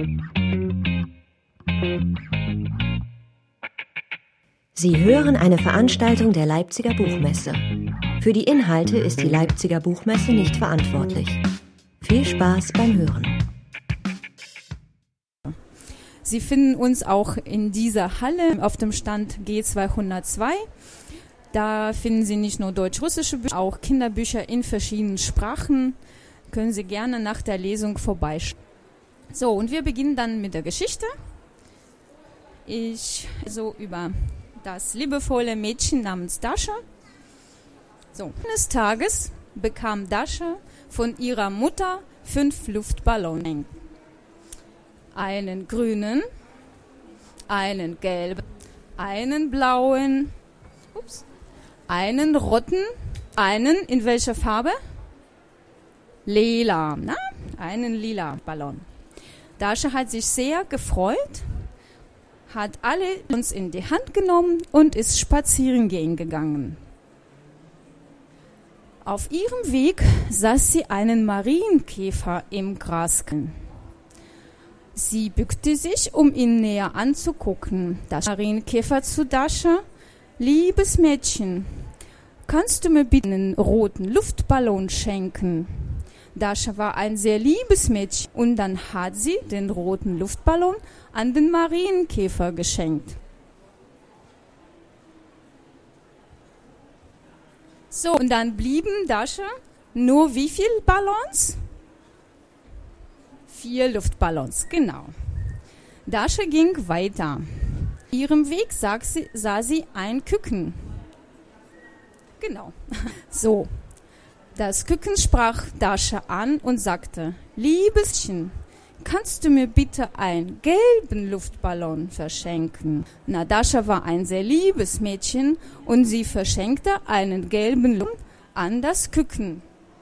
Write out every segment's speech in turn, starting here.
Sie hören eine Veranstaltung der Leipziger Buchmesse. Für die Inhalte ist die Leipziger Buchmesse nicht verantwortlich. Viel Spaß beim Hören. Sie finden uns auch in dieser Halle auf dem Stand G202. Da finden Sie nicht nur deutsch-russische Bücher, auch Kinderbücher in verschiedenen Sprachen. Können Sie gerne nach der Lesung vorbeischauen. So, und wir beginnen dann mit der Geschichte. Über das liebevolle Mädchen namens Dascha. So, eines Tages bekam Dascha von ihrer Mutter 5 Luftballons. Einen grünen, einen gelben, einen blauen, einen roten, einen in welcher Farbe? Lila, einen lila Ballon. Dascha hat sich sehr gefreut, hat alle uns in die Hand genommen und ist spazieren gehen gegangen. Auf ihrem Weg sah sie einen Marienkäfer im Gras. Sie bückte sich, um ihn näher anzugucken. Der Marienkäfer zu Dascha: Liebes Mädchen, kannst du mir bitte einen roten Luftballon schenken? Dascha war ein sehr liebes Mädchen und dann hat sie den roten Luftballon an den Marienkäfer geschenkt. So, und dann blieben Dascha nur wie viele Ballons? 4 Luftballons, genau. Dascha ging weiter. Auf ihrem Weg sah sie ein Küken. Genau. So, das Küken sprach Dascha an und sagte: Liebeschen, kannst du mir bitte einen gelben Luftballon verschenken? Na, Dascha war ein sehr liebes Mädchen und sie verschenkte einen gelben Luftballon an das Küken.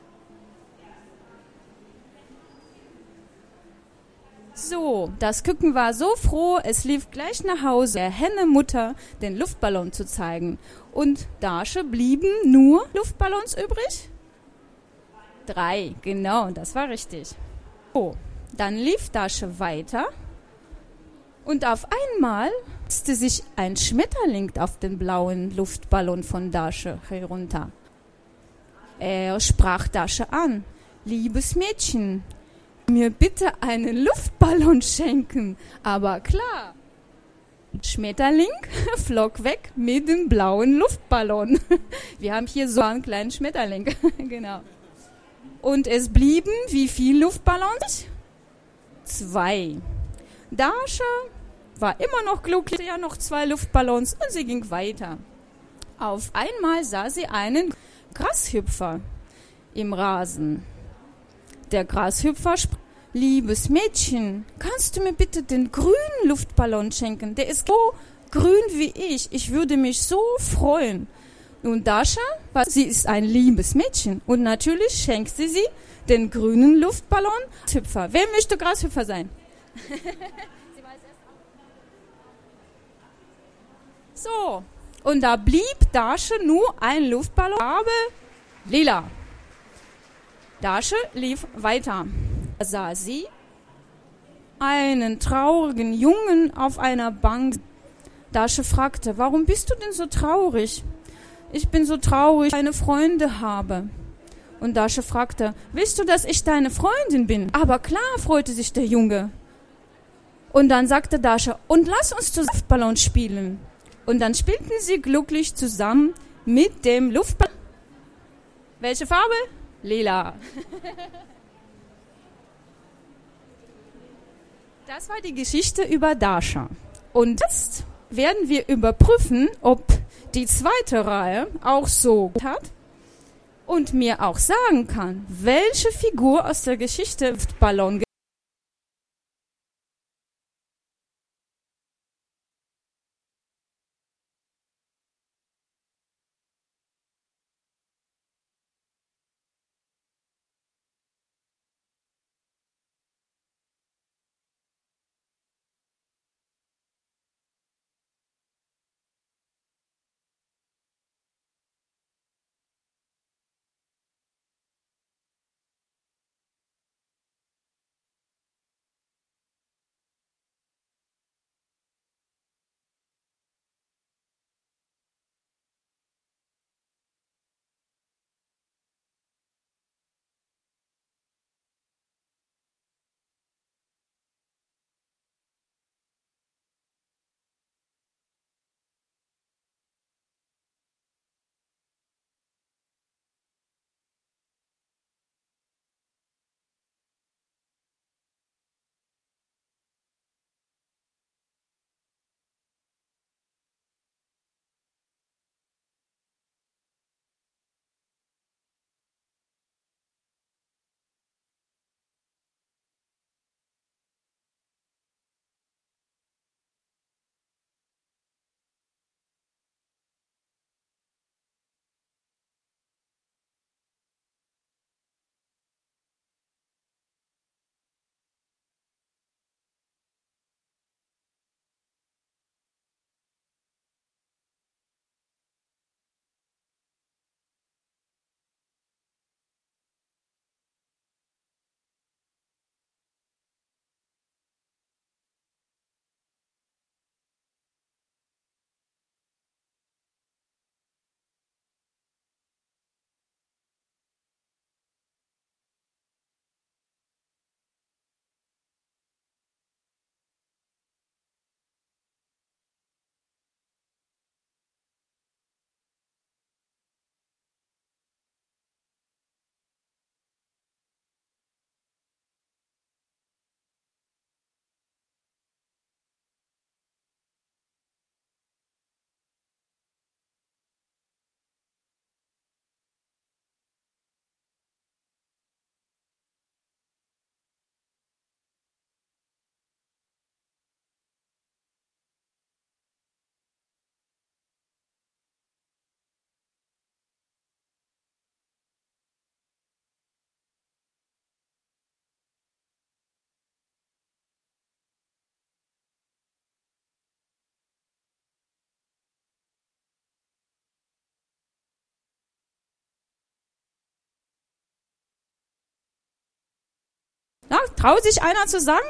So, das Küken war so froh, es lief gleich nach Hause, der Hennemutter den Luftballon zu zeigen. Und Dascha blieben nur Luftballons übrig? 3, genau, das war richtig. So, dann lief Dascha weiter und auf einmal setzte sich ein Schmetterling auf den blauen Luftballon von Dascha herunter. Er sprach Dascha an: Liebes Mädchen, mir bitte einen Luftballon schenken. Aber klar, Schmetterling flog weg mit dem blauen Luftballon. Wir haben hier so einen kleinen Schmetterling. Genau. Und es blieben wie viele Luftballons? 2. Dascha war immer noch glücklich, ja noch 2 Luftballons und sie ging weiter. Auf einmal sah sie einen Grashüpfer im Rasen. Der Grashüpfer sprach: Liebes Mädchen, kannst du mir bitte den grünen Luftballon schenken? Der ist so grün wie ich. Ich würde mich so freuen. Und Dascha, sie ist ein liebes Mädchen. Und natürlich schenkt sie den grünen Luftballon Hüpfer. Wer möchte Grashüpfer sein? So, und da blieb Dascha nur ein Luftballon, aber lila. Dascha lief weiter. Da sah sie einen traurigen Jungen auf einer Bank. Dascha fragte: Warum bist du denn so traurig? Ich bin so traurig, weil ich keine Freunde habe. Und Dascha fragte: Willst du, dass ich deine Freundin bin? Aber klar, freute sich der Junge. Und dann sagte Dascha: Und lass uns zusammen Luftballon spielen. Und dann spielten sie glücklich zusammen mit dem Luftballon. Welche Farbe? Lila. Das war die Geschichte über Dascha. Und jetzt werden wir überprüfen, ob die zweite Reihe auch so hat und mir auch sagen kann, welche Figur aus der Geschichte Luftballon Na, traut sich einer zu sagen?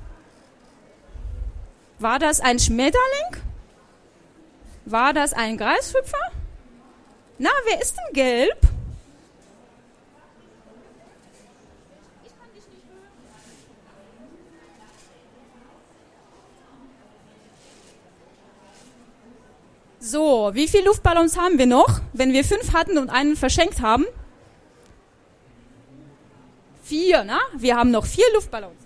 War das ein Schmetterling? War das ein Greishüpfer? Na, wer ist denn gelb? So, wie viele Luftballons haben wir noch, wenn wir 5 hatten und einen verschenkt haben? 4, ne? Wir haben noch 4 Luftballons.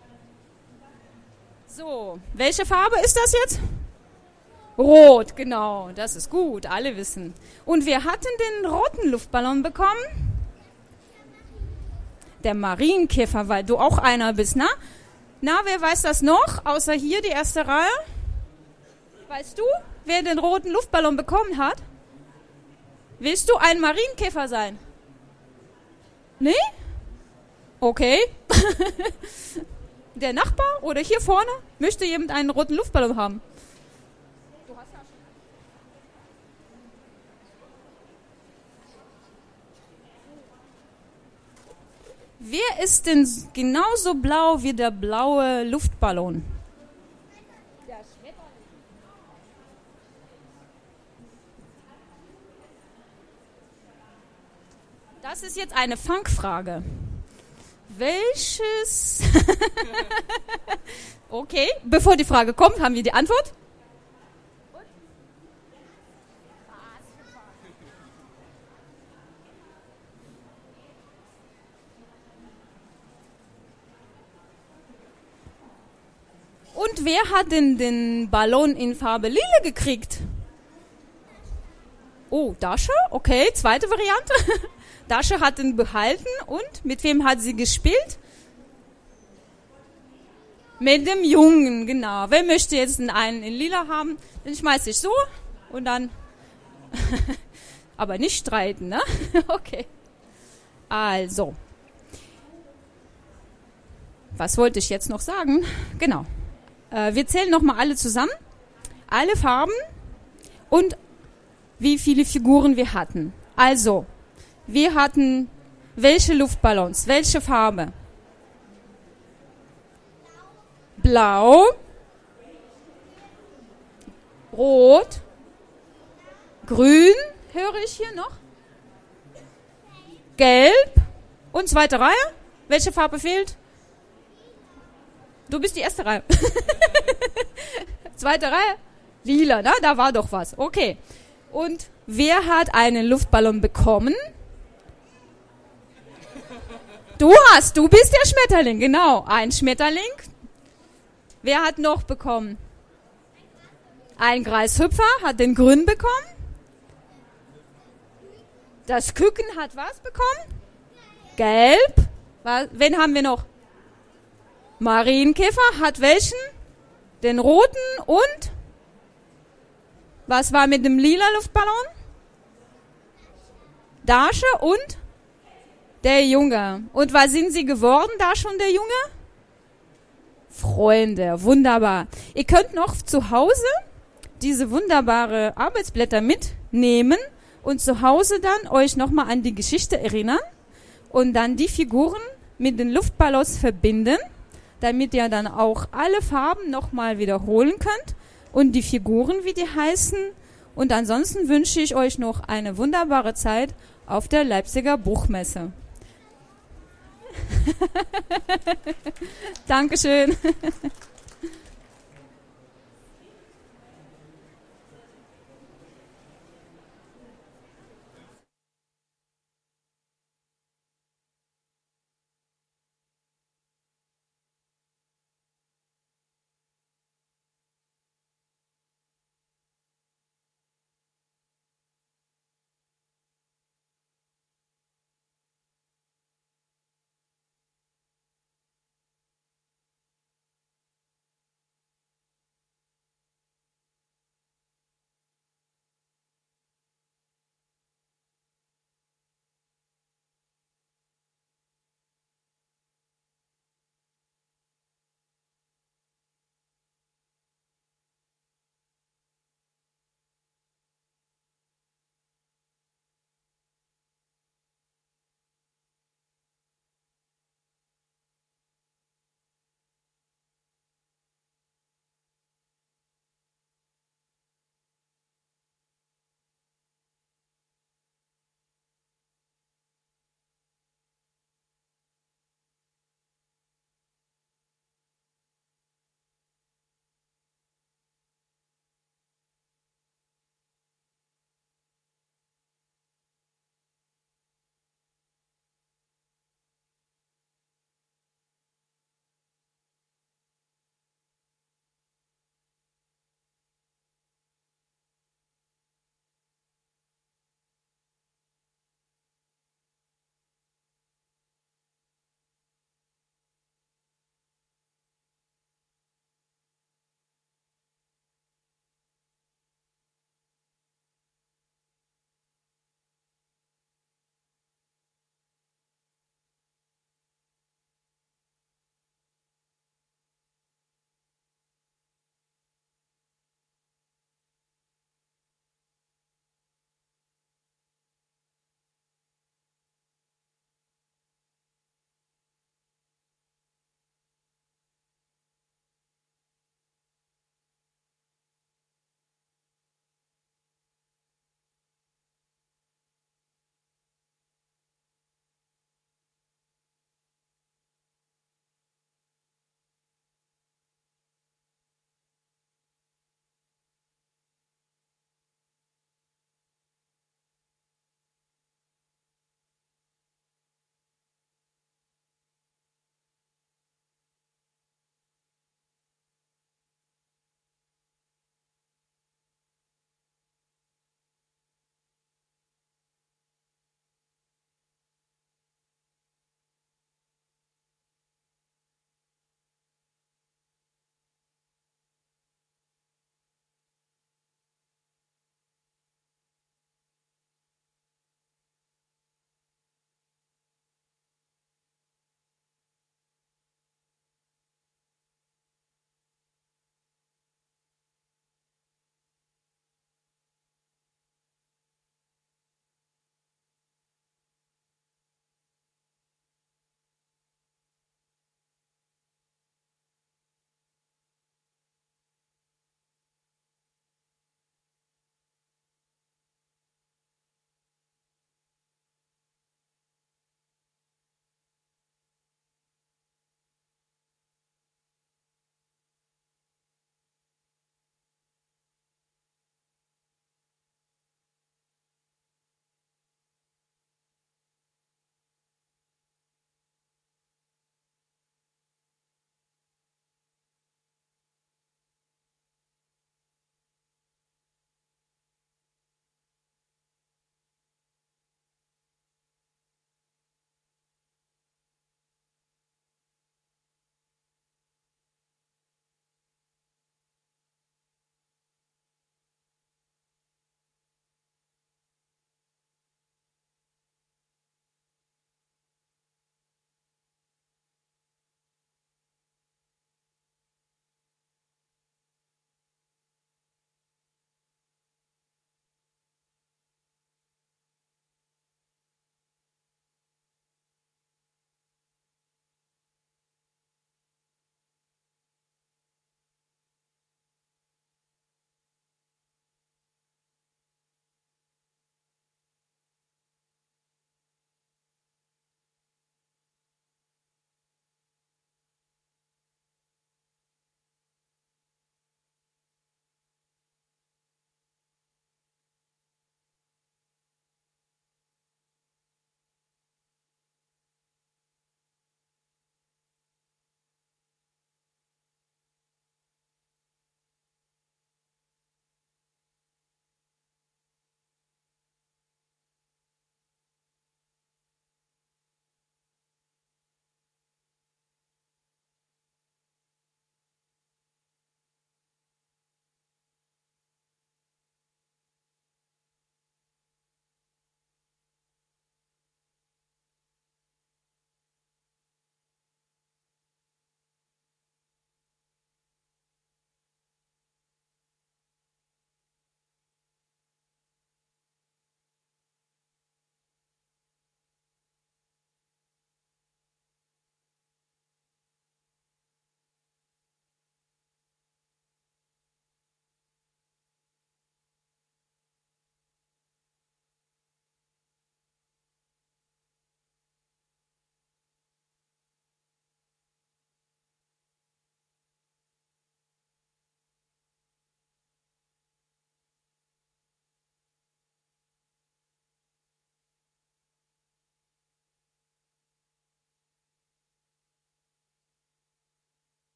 So, welche Farbe ist das jetzt? Rot, genau, das ist gut, alle wissen. Und wir hatten den roten Luftballon bekommen. Der Marienkäfer, weil du auch einer bist, ne? Na, wer weiß das noch, außer hier die erste Reihe? Weißt du, wer den roten Luftballon bekommen hat? Willst du ein Marienkäfer sein? Nee? Okay. Der Nachbar oder hier vorne möchte jemand einen roten Luftballon haben. Wer ist denn genauso blau wie der blaue Luftballon? Das ist jetzt eine Fangfrage. Welches? Okay, bevor die Frage kommt, haben wir die Antwort? Und wer hat denn den Ballon in Farbe Lila gekriegt? Oh, Dasche? Okay, zweite Variante. Dasche hat ihn behalten und mit wem hat sie gespielt? Mit dem Jungen, genau. Wer möchte jetzt einen in Lila haben? Dann schmeiß ich so und dann... Aber nicht streiten, ne? Okay. Also. Was wollte ich jetzt noch sagen? Genau. Wir zählen nochmal alle zusammen. Alle Farben und wie viele Figuren wir hatten. Also, wir hatten welche Luftballons? Welche Farbe? Blau, Rot, Grün, höre ich hier noch? Gelb und zweite Reihe. Welche Farbe fehlt? Du bist die erste Reihe. Zweite Reihe? Lila, ne? Da war doch was. Okay. Und wer hat einen Luftballon bekommen? Du bist der Schmetterling, genau. Ein Schmetterling. Wer hat noch bekommen? Ein Greishüpfer hat den Grün bekommen. Das Küken hat was bekommen? Gelb. Wen haben wir noch? Marienkäfer hat welchen? Den roten und? Was war mit dem lila Luftballon? Dasche und? Der Junge. Und was sind sie geworden, Dasche und der Junge? Freunde, wunderbar. Ihr könnt noch zu Hause diese wunderbare Arbeitsblätter mitnehmen und zu Hause dann euch nochmal an die Geschichte erinnern und dann die Figuren mit den Luftballons verbinden, damit ihr dann auch alle Farben nochmal wiederholen könnt und die Figuren, wie die heißen. Und ansonsten wünsche ich euch noch eine wunderbare Zeit auf der Leipziger Buchmesse. Dankeschön.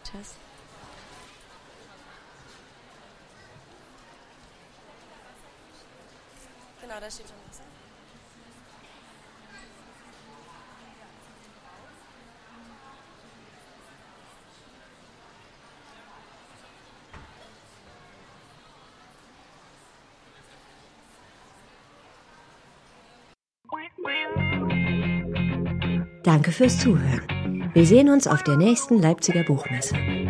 Tess. Genau, da steht schon Wasser. Danke fürs Zuhören. Wir sehen uns auf der nächsten Leipziger Buchmesse.